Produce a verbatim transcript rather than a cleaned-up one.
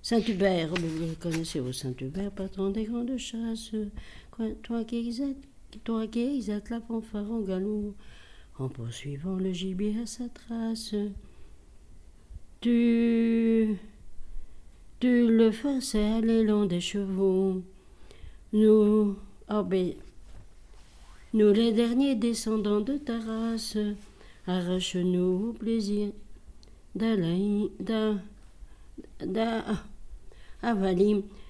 Saint-Hubert, vous connaissez-vous Saint-Hubert, patron des grandes chasses, toi qui exaltes, toi qui exaltes la fanfare en galop, en poursuivant le gibier à sa trace. Tu, tu le forçais à aller long des chevaux. Nous, oh ben, nous les derniers descendants de ta race, arrache-nous au plaisir d'Alaï, d'Avalim,